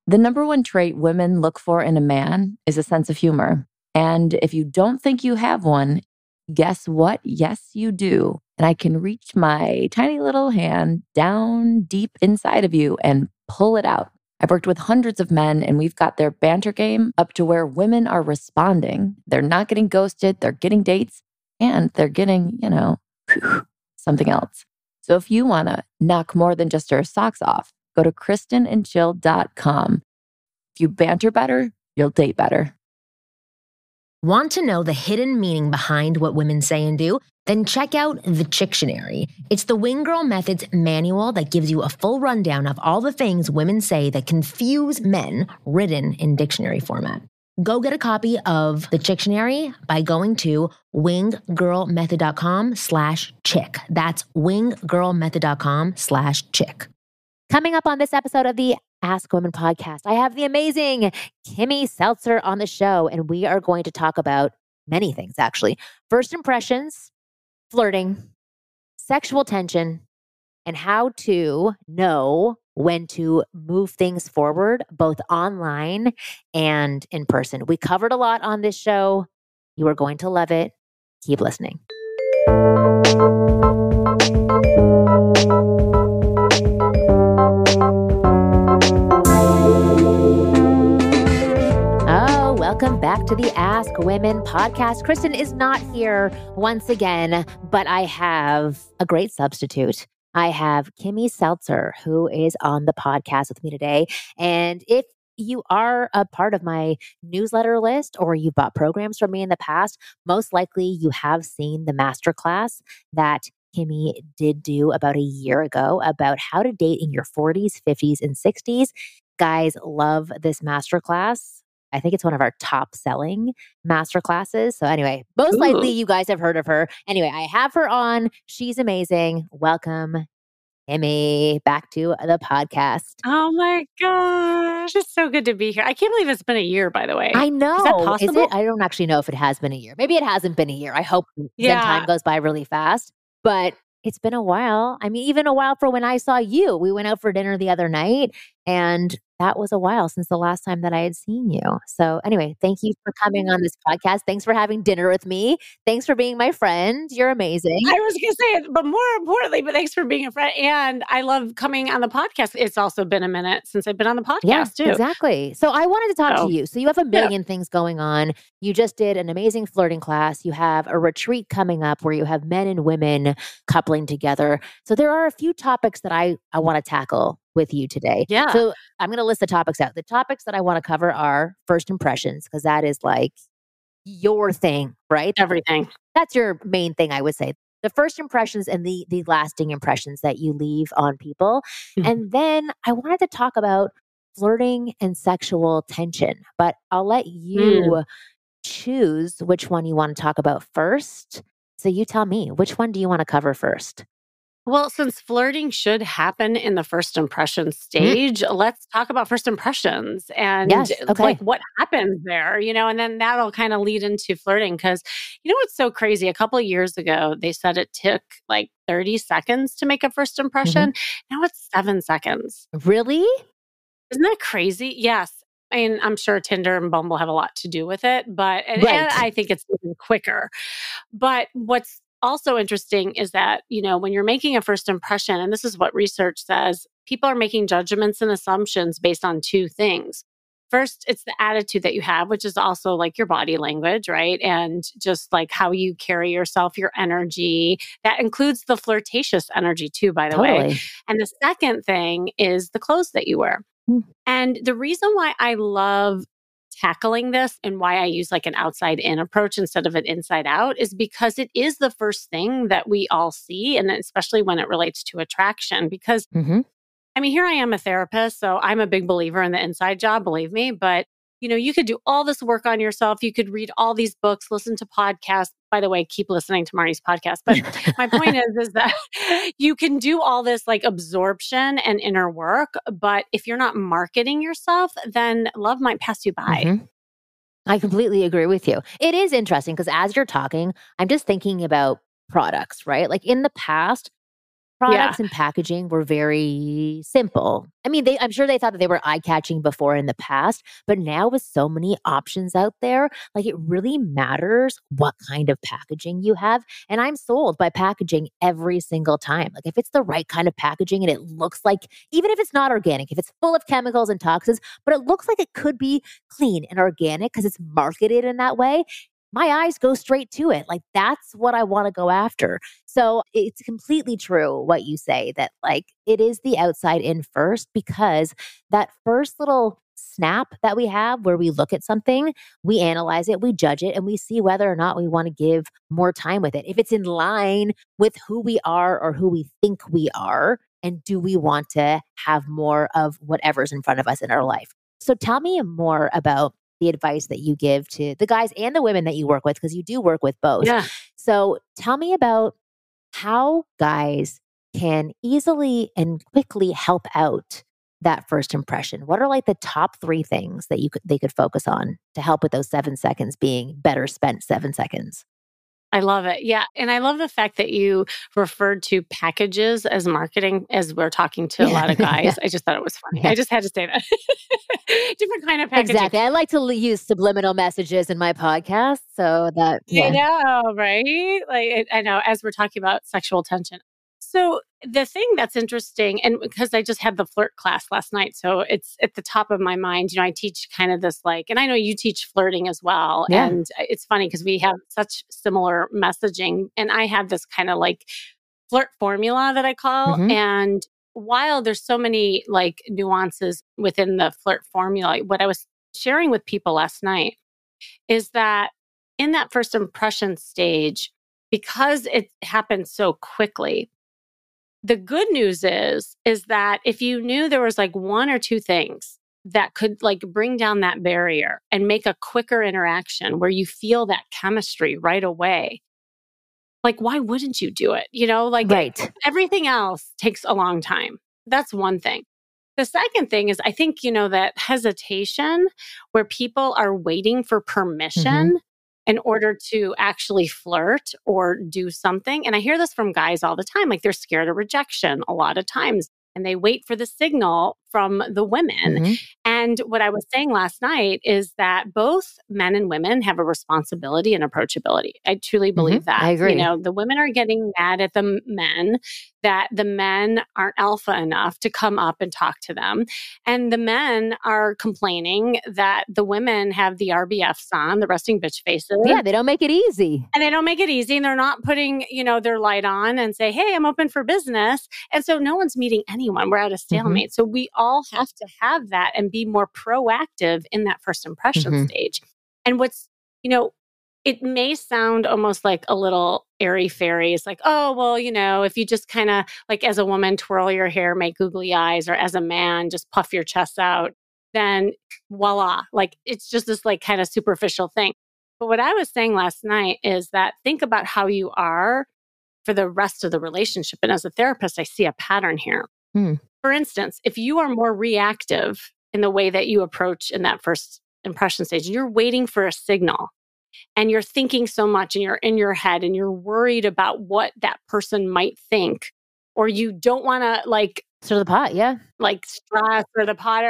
The number one trait women look for in a man is a sense of humor. And if you don't think you have one, guess what? Yes, you do. And I can reach my tiny little hand down deep inside of you and pull it out. I've worked with hundreds of men and we've got their banter game up to where women are responding. They're not getting ghosted, they're getting dates, and they're getting, something else. So if you want to knock more than just your socks off, go to KristenandChill.com. If you banter better, you'll date better. Want to know the hidden meaning behind what women say and do? Then check out the Chictionary. It's the Wing Girl Method's manual that gives you a full rundown of all the things women say that confuse men, written in dictionary format. Go get a copy of the Chictionary by going to winggirlmethod.com/chick. That's winggirlmethod.com/chick. Coming up on this episode of the Ask Women podcast, I have the amazing Kimmy Seltzer on the show, and we are going to talk about many things, actually. First impressions, flirting, sexual tension, and how to know when to move things forward, both online and in person. We covered a lot on this show. You are going to love it. Keep listening. Welcome back to the Ask Women podcast. Kristen is not here once again, but I have a great substitute. I have Kimmy Seltzer, who is on the podcast with me today. And if you are a part of my newsletter list or you bought programs from me in the past, most likely you have seen the masterclass that Kimmy did do about a year ago about how to date in your 40s, 50s, and 60s. Guys love this masterclass. I think it's one of our top selling masterclasses. So anyway, most likely you guys have heard of her. Anyway, I have her on. She's amazing. Welcome, Kimmy, back to the podcast. Oh my gosh. It's so good to be here. I can't believe it's been a year, by the way. I know. Is that possible? Is it? I don't actually know if it has been a year. Maybe it hasn't been a year. I hope then time goes by really fast. But it's been a while. I mean, even a while for when I saw you. We went out for dinner the other night, and that was a while since the last time that I had seen you. So anyway, thank you for coming on this podcast. Thanks for having dinner with me. Thanks for being my friend. You're amazing. I was going to say it, but more importantly, but thanks for being a friend. And I love coming on the podcast. It's also been a minute since I've been on the podcast too. Exactly. So I wanted to talk to you. So you have a million things going on. You just did an amazing flirting class. You have a retreat coming up where you have men and women coupling together. So there are a few topics that I want to tackle with you today. Yeah. So I'm going to list the topics out. The topics that I want to cover are first impressions, because that is like your thing, right? Everything. That's your main thing, I would say. The first impressions and the lasting impressions that you leave on people. Mm-hmm. And then I wanted to talk about flirting and sexual tension, but I'll let you choose which one you want to talk about first. So you tell me, which one do you want to cover first? Well, since flirting should happen in the first impression stage, let's talk about first impressions and like what happens there, and then that'll kind of lead into flirting. Because what's so crazy? A couple of years ago, they said it took like 30 seconds to make a first impression. Now it's 7 seconds. Really? Isn't that crazy? Yes. I mean, I'm sure Tinder and Bumble have a lot to do with it, but and I think it's even quicker. But what's also interesting is that, when you're making a first impression, and this is what research says, people are making judgments and assumptions based on two things. First, it's the attitude that you have, which is also like your body language, right? And just like how you carry yourself, your energy. That includes the flirtatious energy too, by the way. And the second thing is the clothes that you wear. And the reason why I love tackling this and why I use like an outside in approach instead of an inside out is because it is the first thing that we all see. And especially when it relates to attraction, because I mean, here I am a therapist, so I'm a big believer in the inside job, believe me, but you could do all this work on yourself. You could read all these books, listen to podcasts. By the way, keep listening to Marnie's podcast. But my point is that you can do all this like absorption and inner work. But if you're not marketing yourself, then love might pass you by. I completely agree with you. It is interesting because as you're talking, I'm just thinking about products, right? Like in the past, products and packaging were very simple. I mean, I'm sure they thought that they were eye-catching before in the past, but now with so many options out there, like it really matters what kind of packaging you have. And I'm sold by packaging every single time. Like if it's the right kind of packaging and it looks like, even if it's not organic, if it's full of chemicals and toxins, but it looks like it could be clean and organic because it's marketed in that way, my eyes go straight to it. Like that's what I want to go after. So it's completely true what you say that like it is the outside in first, because that first little snap that we have where we look at something, we analyze it, we judge it, and we see whether or not we want to give more time with it. If it's in line with who we are or who we think we are, and do we want to have more of whatever's in front of us in our life? So tell me more about the advice that you give to the guys and the women that you work with, because you do work with both. Yeah. So tell me about how guys can easily and quickly help out that first impression. What are like the top 3 things that they could focus on to help with those 7 seconds being better spent 7 seconds? I love it. Yeah. And I love the fact that you referred to packages as marketing as we're talking to a lot of guys. I just thought it was funny. I just had to say that. Different kind of packaging. Exactly. I like to use subliminal messages in my podcast so that, I know, right? Like, I know as we're talking about sexual tension. So the thing that's interesting, and because I just had the flirt class last night, so it's at the top of my mind. You know, I teach kind of this like, and I know you teach flirting as well. Yeah. And it's funny because we have such similar messaging. And I have this kind of like flirt formula that I call. Mhm. And while there's so many like nuances within the flirt formula, what I was sharing with people last night is that in that first impression stage, because it happens so quickly, the good news is that if you knew there was like 1 or 2 things that could like bring down that barrier and make a quicker interaction where you feel that chemistry right away, like why wouldn't you do it? You know, like Right. everything else takes a long time. That's one thing. The second thing is I think, you know, that hesitation where people are waiting for permission in order to actually flirt or do something. And I hear this from guys all the time, like they're scared of rejection a lot of times. And they wait for the signal from the women. And what I was saying last night is that both men and women have a responsibility and approachability. I truly believe that. I agree. You know, the women are getting mad at the men that the men aren't alpha enough to come up and talk to them. And the men are complaining that the women have the RBFs on, the resting bitch faces. Yeah, they don't make it easy. And they don't make it easy. And they're not putting, you know, their light on and say, hey, I'm open for business. And so no one's meeting anyone. We're at a stalemate. So we all have to have that and be more proactive in that first impression stage. And what's, you know, it may sound almost like a little airy fairy. It's like, oh, well, you know, if you just kind of like as a woman, twirl your hair, make googly eyes, or as a man, just puff your chest out, then voila. Like it's just this like kind of superficial thing. But what I was saying last night is that think about how you are for the rest of the relationship. And as a therapist, I see a pattern here. For instance, if you are more reactive in the way that you approach in that first impression stage, and you're waiting for a signal and you're thinking so much and you're in your head and you're worried about what that person might think, or you don't want to like stir the pot, like stress or the pot,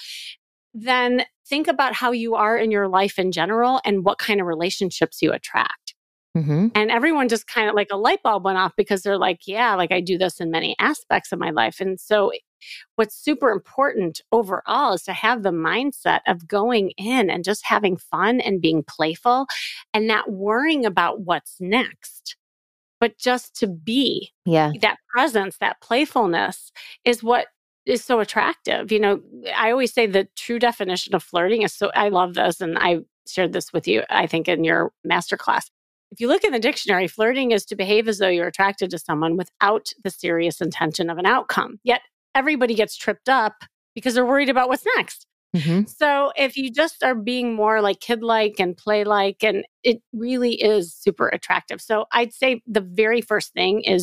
then think about how you are in your life in general and what kind of relationships you attract. And everyone just kind of like a light bulb went off because they're like, yeah, like I do this in many aspects of my life. And so what's super important overall is to have the mindset of going in and just having fun and being playful and not worrying about what's next, but just to be. That presence, that playfulness is what is so attractive. You know, I always say the true definition of flirting is I love this. And I shared this with you, I think, in your masterclass. If you look in the dictionary, flirting is to behave as though you're attracted to someone without the serious intention of an outcome. Yet everybody gets tripped up because they're worried about what's next. So if you just are being more like kid-like and play-like, and it really is super attractive. So I'd say the very first thing is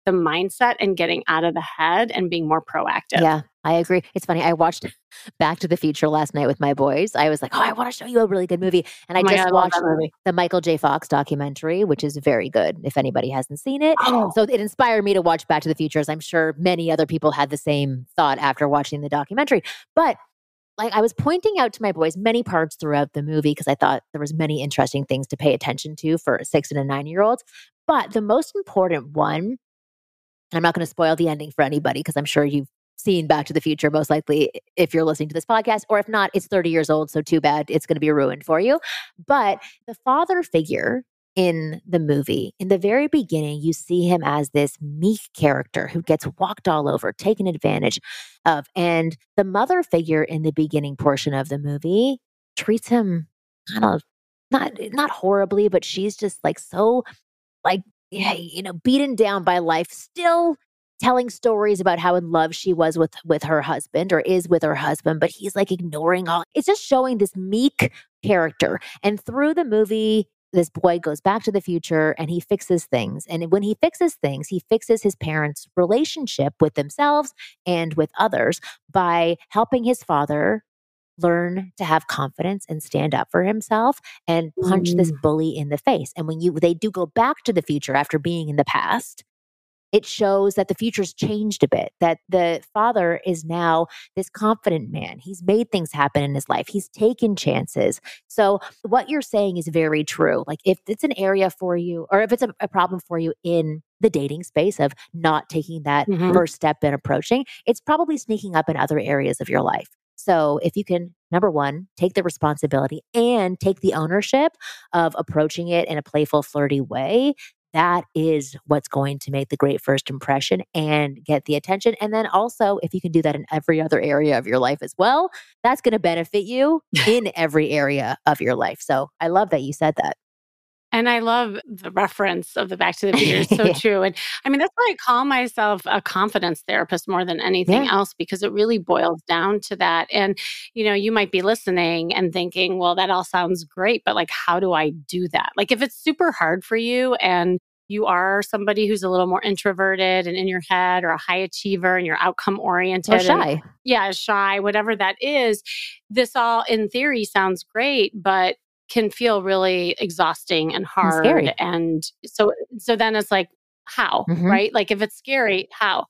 the mindset and getting out of the head and being more proactive. Yeah, I agree. It's funny. I watched Back to the Future last night with my boys. I was like, oh, I want to show you a really good movie. And I just watched the Michael J. Fox documentary, which is very good if anybody hasn't seen it. Oh. So it inspired me to watch Back to the Future, as I'm sure many other people had the same thought after watching the documentary. But like I was pointing out to my boys many parts throughout the movie because I thought there was many interesting things to pay attention to for a 6 and a 9-year-old. But the most important one, and I'm not going to spoil the ending for anybody because I'm sure you've seen Back to the Future, most likely, if you're listening to this podcast, or if not, it's 30 years old. So too bad. It's going to be ruined for you. But the father figure in the movie, in the very beginning, you see him as this meek character who gets walked all over, taken advantage of. And the mother figure in the beginning portion of the movie treats him kind of not horribly, but she's just like so like, yeah, beaten down by life, still telling stories about how in love she was with her husband or is with her husband, but he's like ignoring all. It's just showing this meek character. And through the movie, this boy goes back to the future and he fixes things. And when he fixes things, he fixes his parents' relationship with themselves and with others by helping his father learn to have confidence and stand up for himself and punch this bully in the face. And when they do go back to the future after being in the past, it shows that the future's changed a bit, that the father is now this confident man. He's made things happen in his life. He's taken chances. So what you're saying is very true. Like if it's an area for you, or if it's a problem for you in the dating space of not taking that first step in approaching, it's probably sneaking up in other areas of your life. So if you can, number one, take the responsibility and take the ownership of approaching it in a playful, flirty way, that is what's going to make the great first impression and get the attention. And then also, if you can do that in every other area of your life as well, that's going to benefit you in every area of your life. So I love that you said that. And I love the reference of the Back to the Future. It's so true. And I mean, that's why I call myself a confidence therapist more than anything else, because it really boils down to that. And, you might be listening and thinking, well, that all sounds great, but like, how do I do that? Like, if it's super hard for you and you are somebody who's a little more introverted and in your head, or a high achiever and you're outcome oriented. Or shy. Shy, whatever that is. This all in theory sounds great, but can feel really exhausting and hard. Scary. And so then it's like, how, right? Like if it's scary, how?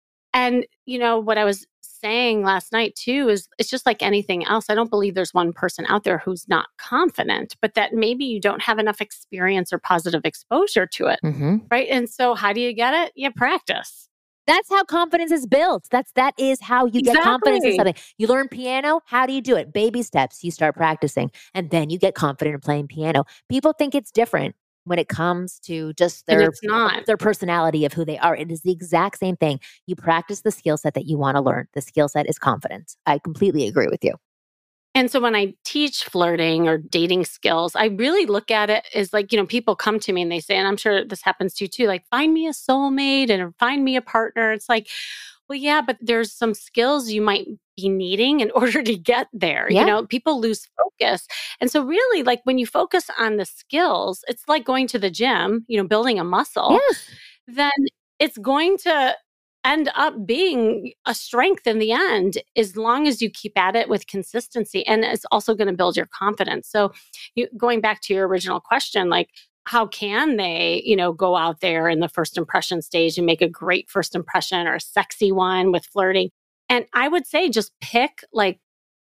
And what I was saying last night too is it's just like anything else. I don't believe there's one person out there who's not confident, but that maybe you don't have enough experience or positive exposure to it. Right. And so how do you get it? You practice. That's how confidence is built. That is how you get confidence in something. You learn piano. How do you do it? Baby steps. You start practicing and then you get confident in playing piano. People think it's different when it comes to just their personality of who they are. It is the exact same thing. You practice the skill set that you want to learn. The skill set is confidence. I completely agree with you. And so when I teach flirting or dating skills, I really look at it as like, people come to me and they say, and I'm sure this happens to you too, like, find me a soulmate and find me a partner. It's like, well, yeah, but there's some skills you might be needing in order to get there. Yeah. People lose focus. And so really, like when you focus on the skills, it's like going to the gym, building a muscle, then it's going to end up being a strength in the end, as long as you keep at it with consistency. And it's also going to build your confidence. So going back to your original question, like, how can they, go out there in the first impression stage and make a great first impression or a sexy one with flirting? And I would say just pick like,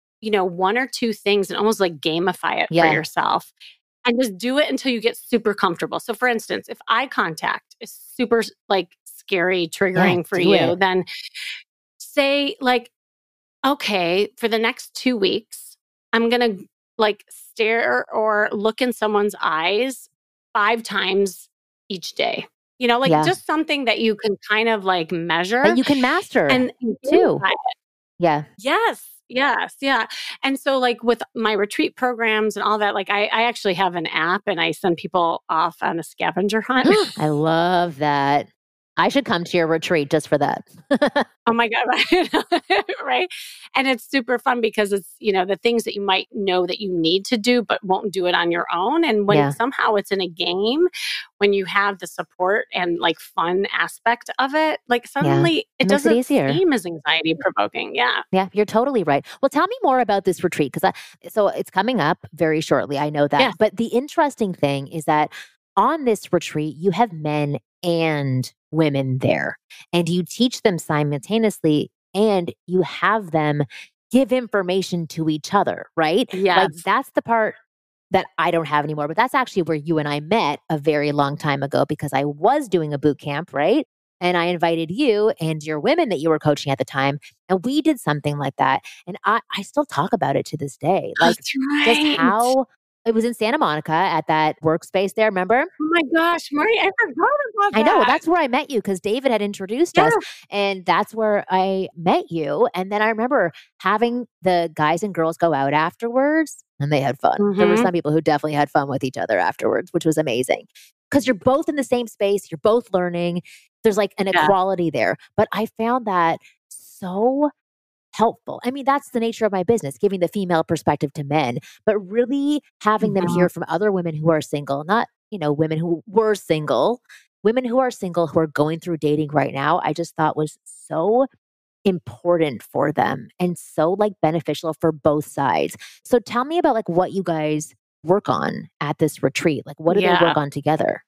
one or two things and almost like gamify it for yourself. And just do it until you get super comfortable. So for instance, if eye contact is super like scary, triggering for you, then say like, okay, for the next 2 weeks, I'm going to like stare or look in someone's eyes 5 times each day. Just something that you can kind of like measure. That you can master and too. Yeah. Yes. Yeah. And so like with my retreat programs and all that, like I actually have an app and I send people off on a scavenger hunt. I love that. I should come to your retreat just for that. Oh my God, right? Right? And it's super fun because it's, the things that you might know that you need to do, but won't do it on your own. And when somehow it's in a game, when you have the support and like fun aspect of it, like suddenly it doesn't seem as anxiety provoking. Yeah. Yeah, you're totally right. Well, tell me more about this retreat because so it's coming up very shortly. I know that. Yeah. But the interesting thing is that on this retreat, you have men and women there, and you teach them simultaneously, and you have them give information to each other, right? Yes. Like that's the part that I don't have anymore, but that's actually where you and I met a very long time ago because I was doing a boot camp, right? And I invited you and your women that you were coaching at the time, and we did something like that. And I still talk about it to this day. Like that's right. just how it was in Santa Monica at that workspace there, remember? Oh my gosh, Marie, I forgot about that. I know. That's where I met you because David had introduced us. And that's where I met you. And then I remember having the guys and girls go out afterwards and they had fun. Mm-hmm. There were some people who definitely had fun with each other afterwards, which was amazing. Because you're both in the same space, you're both learning. There's like an equality there. But I found that so helpful. I mean, that's the nature of my business, giving the female perspective to men, but really having them hear from other women who are single, not, women who were single, women who are single, who are going through dating right now. I just thought was so important for them and so like beneficial for both sides. So tell me about like what you guys work on at this retreat. Like what do they work on together?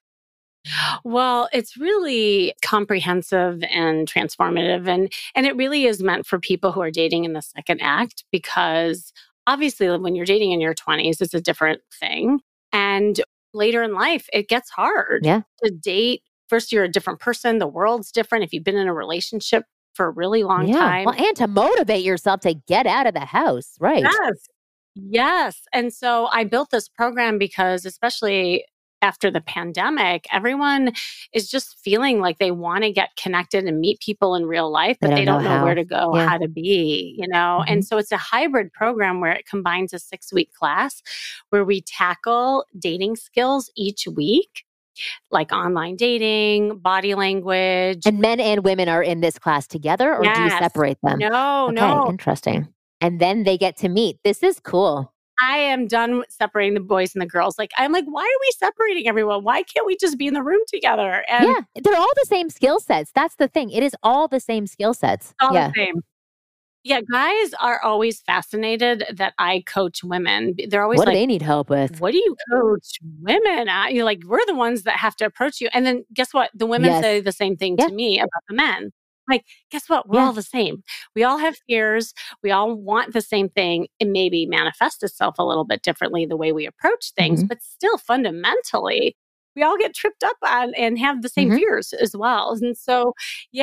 Well, it's really comprehensive and transformative. And it really is meant for people who are dating in the second act, because obviously when you're dating in your 20s, it's a different thing. And later in life, it gets hard to date. First, you're a different person. The world's different. If you've been in a relationship for a really long time. Well, and to motivate yourself to get out of the house, right? Yes. And so I built this program because especially after the pandemic, everyone is just feeling like they want to get connected and meet people in real life, but they don't know where to go, how to be, And so it's a hybrid program where it combines a 6-week class where we tackle dating skills each week, like online dating, body language. And men and women are in this class together, or do you separate them? No. Interesting. And then they get to meet. This is cool. I am done separating the boys and the girls. I'm like, why are we separating everyone? Why can't we just be in the room together? And they're all the same skill sets. That's the thing. It is all the same skill sets. All the same. Yeah, guys are always fascinated that I coach women. They're always what do they need help with? What do you coach women at? You're like, we're the ones that have to approach you. And then guess what? The women say the same thing to me about the men. Like, guess what? We're all the same. We all have fears. We all want the same thing. It maybe manifests itself a little bit differently the way we approach things, but still fundamentally, we all get tripped up on and have the same fears as well. And so,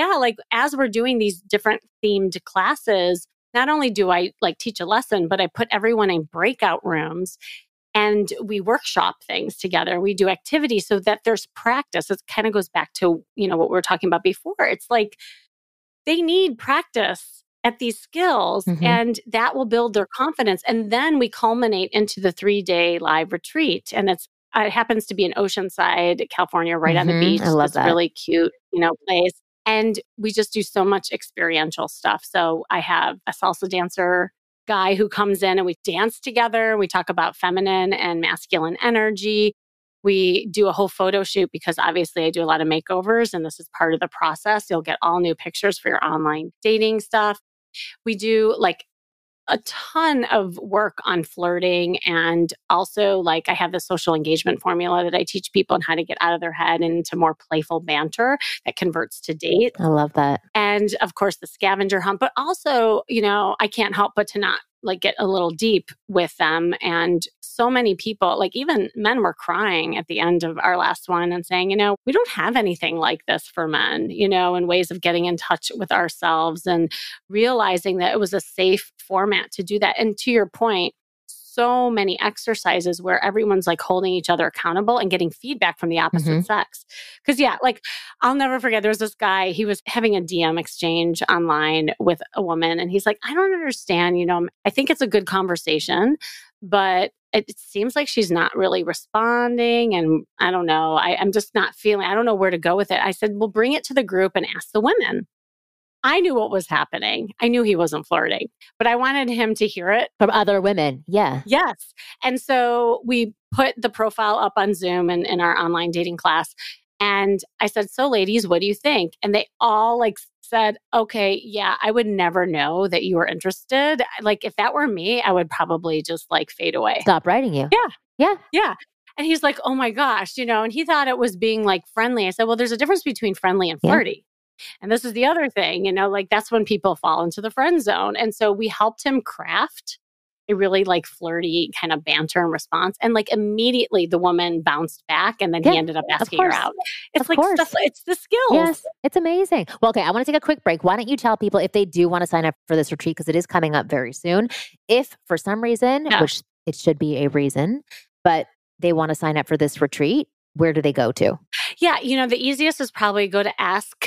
as we're doing these different themed classes, not only do I teach a lesson, but I put everyone in breakout rooms and we workshop things together. We do activities so that there's practice. It kind of goes back to, what we were talking about before. It's like, they need practice at these skills and that will build their confidence. And then we culminate into the 3-day live retreat. And it happens to be in Oceanside, California, right on the beach. I love that. Really cute, place. And we just do so much experiential stuff. So I have a salsa dancer guy who comes in and we dance together. We talk about feminine and masculine energy. We do a whole photo shoot because obviously I do a lot of makeovers and this is part of the process. You'll get all new pictures for your online dating stuff. We do a ton of work on flirting and also I have the social engagement formula that I teach people on how to get out of their head and into more playful banter that converts to date. I love that. And of course the scavenger hunt, but also, I can't help but to not get a little deep with them. And so many people, even men were crying at the end of our last one and saying, we don't have anything like this for men, and ways of getting in touch with ourselves and realizing that it was a safe format to do that. And to your point, so many exercises where everyone's holding each other accountable and getting feedback from the opposite sex. Because I'll never forget, there was this guy, he was having a DM exchange online with a woman and he's like, I don't understand, I think it's a good conversation, but it seems like she's not really responding. And I don't know. I'm just not feeling, I don't know where to go with it. I said, well, bring it to the group and ask the women. I knew what was happening. I knew he wasn't flirting, but I wanted him to hear it from other women. Yeah. Yes. And so we put the profile up on Zoom and in our online dating class. And I said, so ladies, what do you think? And they all like said, okay, yeah, I would never know that you were interested. Like if that were me, I would probably just like fade away. Stop writing you. Yeah. Yeah. Yeah. And he's like, oh my gosh, and he thought it was being like friendly. I said, well, there's a difference between friendly and flirty. And this is the other thing, like that's when people fall into the friend zone. And so we helped him craft a really like flirty kind of banter and response. And like immediately the woman bounced back and then he ended up asking her out. It's like stuff, it's the skills. Yes, it's amazing. Well, okay, I want to take a quick break. Why don't you tell people if they do want to sign up for this retreat, because it is coming up very soon. If for some reason, which it should be a reason, but they want to sign up for this retreat, where do they go to? Yeah, the easiest is probably go to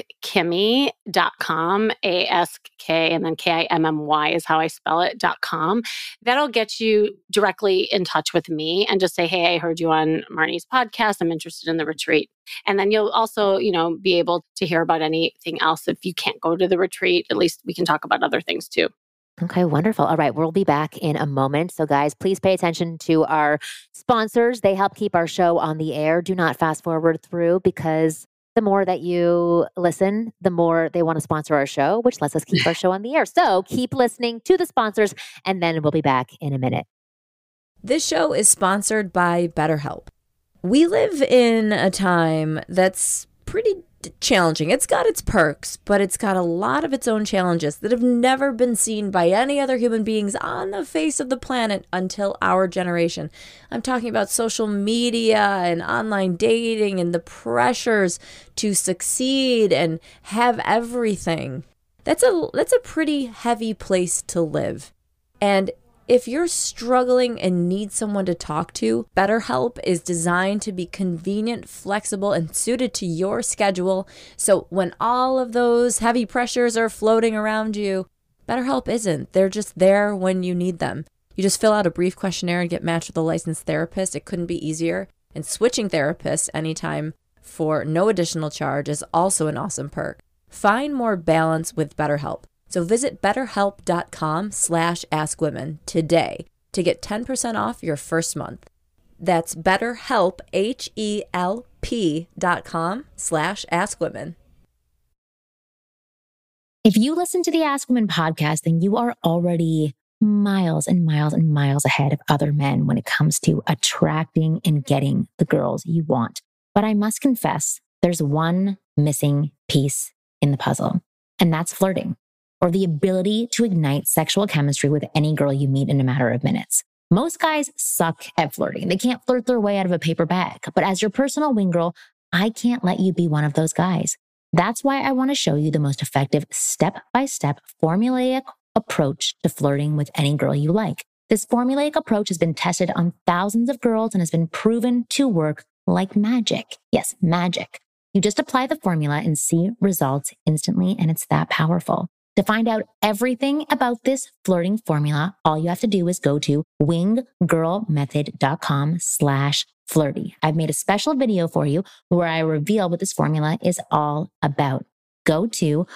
askkimmy.com, ASK, and then KIMMY is how I spell it.com. That'll get you directly in touch with me and just say, hey, I heard you on Marnie's podcast. I'm interested in the retreat. And then you'll also, be able to hear about anything else. If you can't go to the retreat, at least we can talk about other things too. Okay, wonderful. All right, we'll be back in a moment. So guys, please pay attention to our sponsors. They help keep our show on the air. Do not fast forward through, because the more that you listen, the more they want to sponsor our show, which lets us keep our show on the air. So keep listening to the sponsors, and then we'll be back in a minute. This show is sponsored by BetterHelp. We live in a time that's pretty challenging. It's got its perks, but it's got a lot of its own challenges that have never been seen by any other human beings on the face of the planet until our generation. I'm talking about social media and online dating and the pressures to succeed and have everything. That's a pretty heavy place to live. And if you're struggling and need someone to talk to, BetterHelp is designed to be convenient, flexible, and suited to your schedule. So when all of those heavy pressures are floating around you, BetterHelp isn't. They're just there when you need them. You just fill out a brief questionnaire and get matched with a licensed therapist. It couldn't be easier. And switching therapists anytime for no additional charge is also an awesome perk. Find more balance with BetterHelp. So visit BetterHelp.com/AskWomen today to get 10% off your first month. That's BetterHelp, HELP.com/AskWomen. If you listen to the Ask Women podcast, then you are already miles and miles and miles ahead of other men when it comes to attracting and getting the girls you want. But I must confess, there's one missing piece in the puzzle, and that's flirting, or the ability to ignite sexual chemistry with any girl you meet in a matter of minutes. Most guys suck at flirting. They can't flirt their way out of a paper bag. But as your personal wing girl, I can't let you be one of those guys. That's why I want to show you the most effective step-by-step formulaic approach to flirting with any girl you like. This formulaic approach has been tested on thousands of girls and has been proven to work like magic. Yes, magic. You just apply the formula and see results instantly, and it's that powerful. To find out everything about this flirting formula, all you have to do is go to winggirlmethod.com/flirty. I've made a special video for you where I reveal what this formula is all about. Go to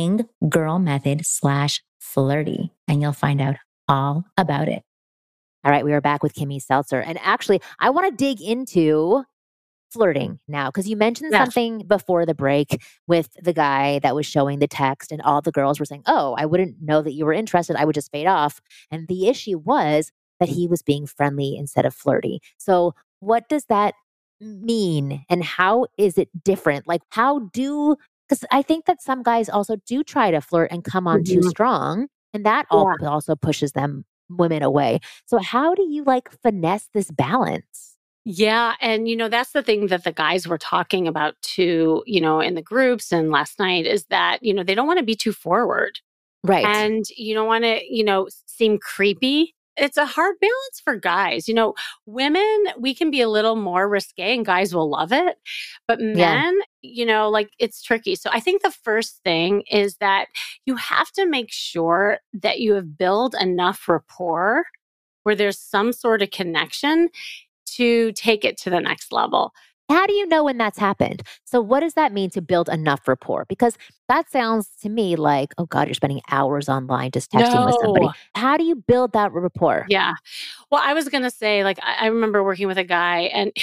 winggirlmethod/flirty and you'll find out all about it. All right, we are back with Kimmy Seltzer. And actually, I want to dig into flirting now, because you mentioned something before the break with the guy that was showing the text and all the girls were saying, oh, I wouldn't know that you were interested. I would just fade off. And the issue was that he was being friendly instead of flirty. So what does that mean? And how is it different? Like because I think that some guys also do try to flirt and come on too strong. And that also pushes women away. So how do you finesse this balance? Yeah. And, that's the thing that the guys were talking about too, in the groups and last night is that, they don't want to be too forward. Right. And you don't want to, seem creepy. It's a hard balance for guys. Women, we can be a little more risque and guys will love it. But men, it's tricky. So I think the first thing is that you have to make sure that you have built enough rapport where there's some sort of connection to take it to the next level. How do you know when that's happened? So what does that mean to build enough rapport? Because that sounds to me like, oh God, you're spending hours online just texting with somebody. No. How do you build that rapport? Yeah. Well, I was going to say, like, I remember working with a guy and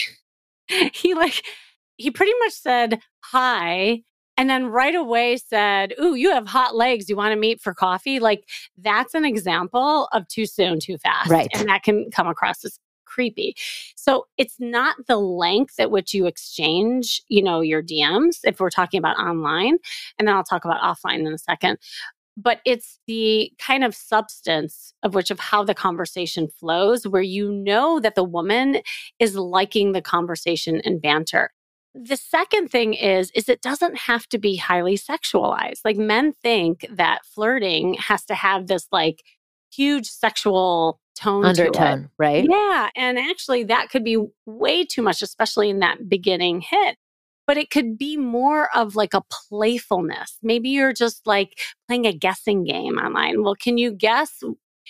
he pretty much said hi and then right away said, "Ooh, you have hot legs. You want to meet for coffee?" Like, that's an example of too soon, too fast. Right. And that can come across as creepy. So it's not the length at which you exchange, your DMs, if we're talking about online, and then I'll talk about offline in a second. But it's the kind of substance of how the conversation flows, where you know that the woman is liking the conversation and banter. The second thing is it doesn't have to be highly sexualized. Like, men think that flirting has to have this like huge sexual tone undertone, to it. right? Yeah. And actually that could be way too much, especially in that beginning hit. But it could be more of like a playfulness. Maybe you're just like playing a guessing game online. Well, can you guess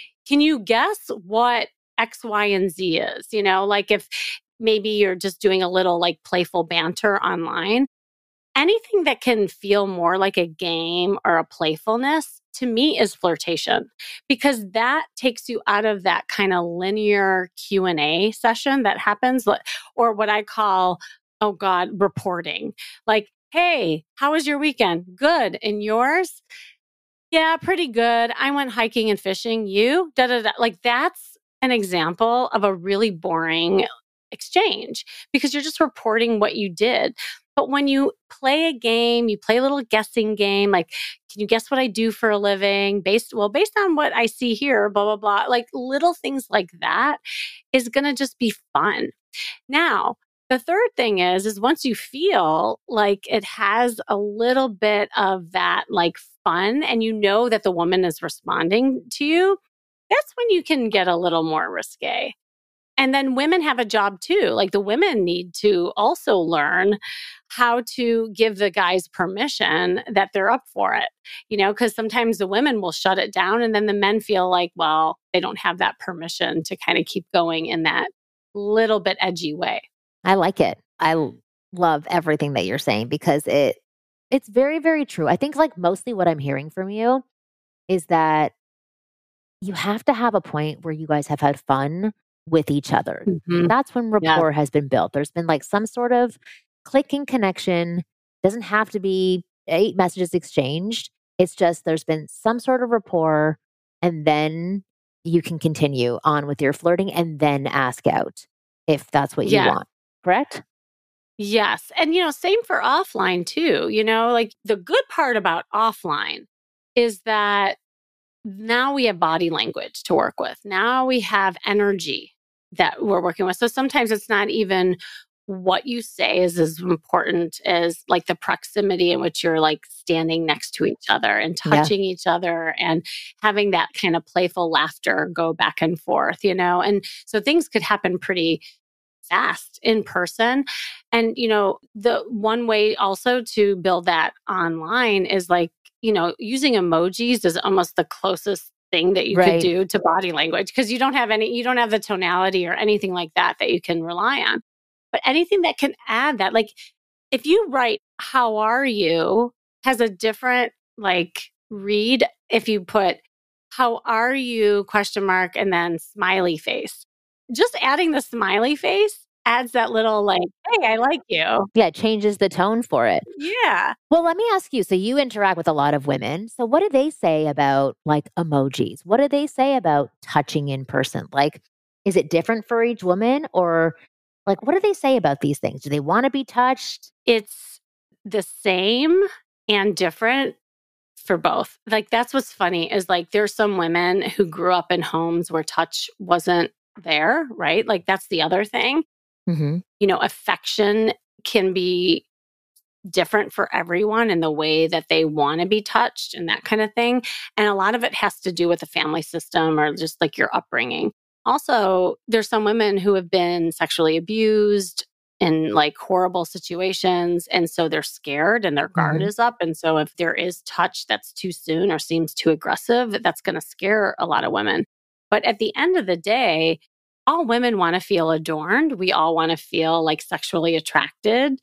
what X, Y, and Z is? Like if maybe you're just doing a little like playful banter online. Anything that can feel more like a game or a playfulness to me is flirtation, because that takes you out of that kind of linear Q&A session that happens, or what I call, oh God, reporting. Like, hey, how was your weekend? Good. And yours? Yeah, pretty good. I went hiking and fishing. You? Da da da. Like, that's an example of a really boring exchange because you're just reporting what you did. But when you play a game, you play a little guessing game, like, can you guess what I do for a living? Based on what I see here, blah, blah, blah. Like, little things like that is going to just be fun. Now, the third thing is once you feel like it has a little bit of that like fun and you know that the woman is responding to you, that's when you can get a little more risque. And then women have a job too. Like, the women need to also learn how to give the guys permission that they're up for it, because sometimes the women will shut it down and then the men feel like, well, they don't have that permission to kind of keep going in that little bit edgy way. I like it. I love everything that you're saying because it's very, very true. I think like mostly what I'm hearing from you is that you have to have a point where you guys have had fun with each other. Mm-hmm. That's when rapport has been built. There's been like some sort of clicking connection. Doesn't have to be 8 messages exchanged. It's just there's been some sort of rapport, and then you can continue on with your flirting and then ask out if that's what you want. Correct? Yes. And, same for offline too. Like, the good part about offline is that now we have body language to work with. Now we have energy that we're working with. So sometimes it's not even what you say is as important as like the proximity in which you're like standing next to each other and touching each other and having that kind of playful laughter go back and forth, and so things could happen pretty fast in person. And, the one way also to build that online is like, using emojis is almost the closest thing that you could do to body language, because you don't have the tonality or anything like that you can rely on. But anything that can add that, like if you write, how are you, has a different like read if you put, how are you, ? And then smiley face. Just adding the smiley face adds that little like, hey, I like you. Yeah, it changes the tone for it. Yeah. Well, let me ask you, so you interact with a lot of women. So what do they say about like emojis? What do they say about touching in person? Like, is it different for each woman, or like, what do they say about these things? Do they want to be touched? It's the same and different for both. Like, that's what's funny is like, there's some women who grew up in homes where touch wasn't there, right? Like, that's the other thing. Mm-hmm. Affection can be different for everyone in the way that they want to be touched and that kind of thing. And a lot of it has to do with the family system or just like your upbringing. Also, there's some women who have been sexually abused in like horrible situations. And so they're scared and their guard is up. And so if there is touch that's too soon or seems too aggressive, that's going to scare a lot of women. But at the end of the day, all women want to feel adorned. We all want to feel like sexually attracted,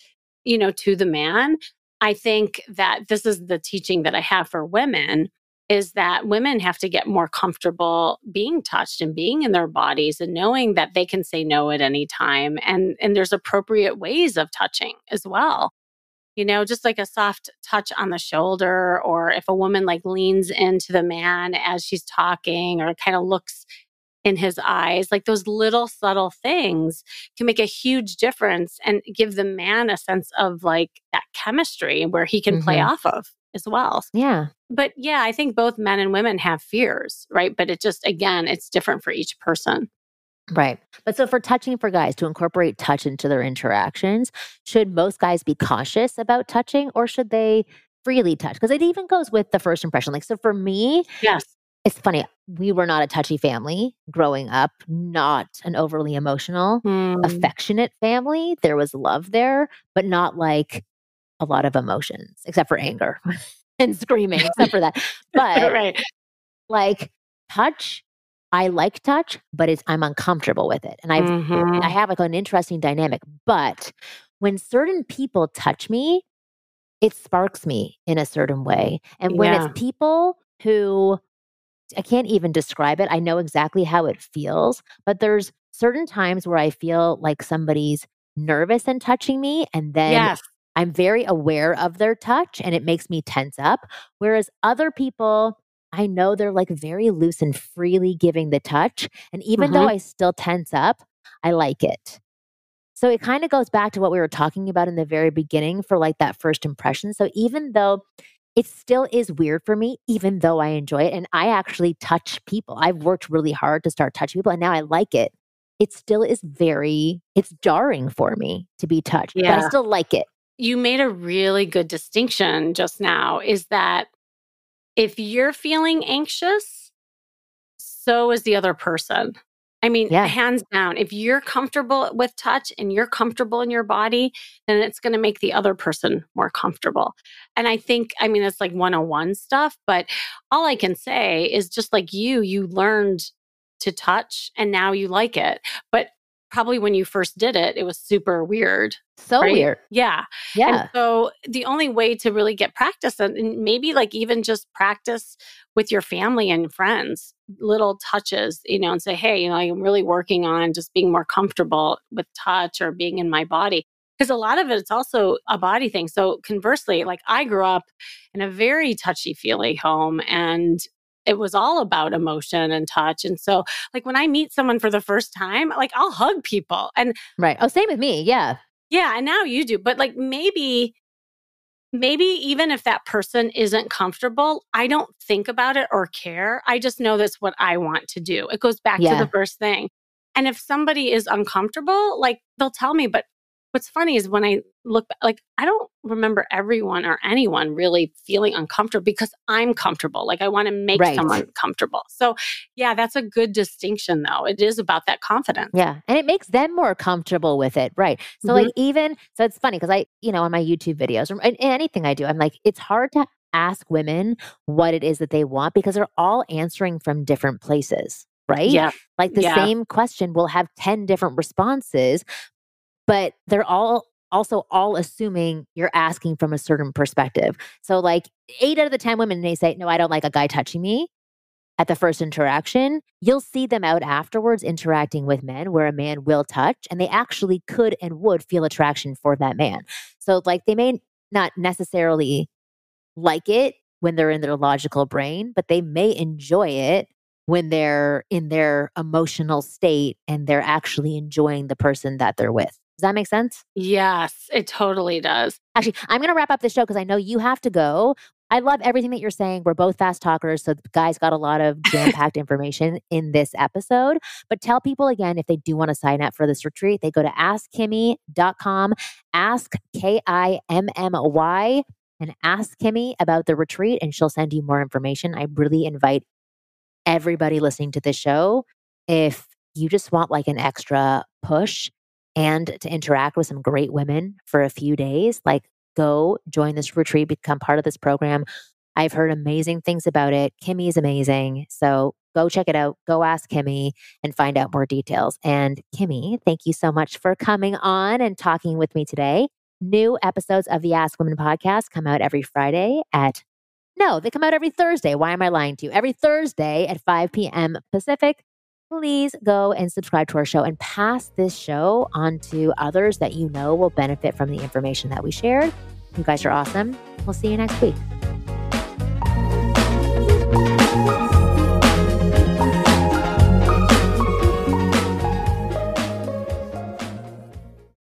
to the man. I think that this is the teaching that I have for women, is that women have to get more comfortable being touched and being in their bodies and knowing that they can say no at any time. And there's appropriate ways of touching as well. Just like a soft touch on the shoulder, or if a woman like leans into the man as she's talking or kind of looks in his eyes, like those little subtle things can make a huge difference and give the man a sense of like that chemistry where he can play off of as well. Yeah. But yeah, I think both men and women have fears, right? But it just, again, it's different for each person. Right. But so for touching for guys, to incorporate touch into their interactions, should most guys be cautious about touching, or should they freely touch? Because it even goes with the first impression. Like, so for me, yes, it's funny. We were not a touchy family growing up, not an overly emotional, affectionate family. There was love there, but not like a lot of emotions, except for anger and screaming, except for that. But right. like touch, I like touch, but I'm uncomfortable with it. And I have like an interesting dynamic. But when certain people touch me, it sparks me in a certain way. And when it's people who, I can't even describe it, I know exactly how it feels, but there's certain times where I feel like somebody's nervous and touching me, and then I'm very aware of their touch and it makes me tense up. Whereas other people, I know they're like very loose and freely giving the touch. And even though I still tense up, I like it. So it kind of goes back to what we were talking about in the very beginning for like that first impression. So even though it still is weird for me, even though I enjoy it, and I actually touch people, I've worked really hard to start touching people and now I like it. It still is it's jarring for me to be touched, but I still like it. You made a really good distinction just now, is that if you're feeling anxious, so is the other person. I mean, hands down, if you're comfortable with touch and you're comfortable in your body, then it's going to make the other person more comfortable. And I think, it's like 101 stuff, but all I can say is just like you learned to touch and now you like it. But probably when you first did it, it was super weird. So weird. Yeah. And so the only way to really get practice, and maybe like even just practice with your family and friends, little touches, and say, hey, I'm really working on just being more comfortable with touch or being in my body. Because a lot of it's also a body thing. So conversely, like I grew up in a very touchy-feely home, and it was all about emotion and touch. And so like when I meet someone for the first time, like I'll hug people. And right. Oh, same with me. Yeah. Yeah. And now you do. But like maybe even if that person isn't comfortable, I don't think about it or care. I just know that's what I want to do. It goes back to the first thing. And if somebody is uncomfortable, like they'll tell me. But what's funny is when I look back, like I don't remember everyone or anyone really feeling uncomfortable because I'm comfortable. Like I want to make someone comfortable. So yeah, that's a good distinction though. It is about that confidence. Yeah. And it makes them more comfortable with it. Right. So like so it's funny because I, on my YouTube videos or in anything I do, I'm like, it's hard to ask women what it is that they want because they're all answering from different places. Right. Yeah. Like the same question will have 10 different responses, but they're all assuming you're asking from a certain perspective. So like 8 out of the 10 women, they say, no, I don't like a guy touching me at the first interaction. You'll see them out afterwards interacting with men where a man will touch and they actually could and would feel attraction for that man. So like they may not necessarily like it when they're in their logical brain, but they may enjoy it when they're in their emotional state and they're actually enjoying the person that they're with. Does that make sense? Yes, it totally does. Actually, I'm going to wrap up the show because I know you have to go. I love everything that you're saying. We're both fast talkers, so the guys got a lot of jam-packed information in this episode. But tell people again, if they do want to sign up for this retreat, they go to askkimmy.com, ask KIMMY, and ask Kimmy about the retreat, and she'll send you more information. I really invite everybody listening to this show, if you just want like an extra push and to interact with some great women for a few days, like go join this retreat, become part of this program. I've heard amazing things about it. Kimmy is amazing. So go check it out. Go ask Kimmy and find out more details. And Kimmy, thank you so much for coming on and talking with me today. New episodes of the Ask Women podcast come out every Friday they come out every Thursday. Why am I lying to you? Every Thursday at 5 p.m. Pacific. Please go and subscribe to our show and pass this show on to others that you know will benefit from the information that we shared. You guys are awesome. We'll see you next week.